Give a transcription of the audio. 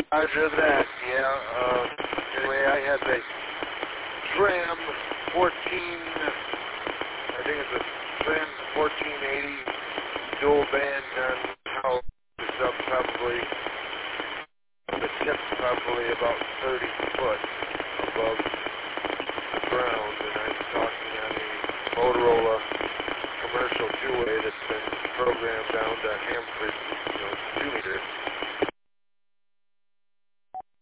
Roger that, yeah. Anyway, I had the Tram 14, I think it's a Tram 1480 dual band house. It's up probably, the tip's probably about 30 foot above the ground, and I'm talking on a Motorola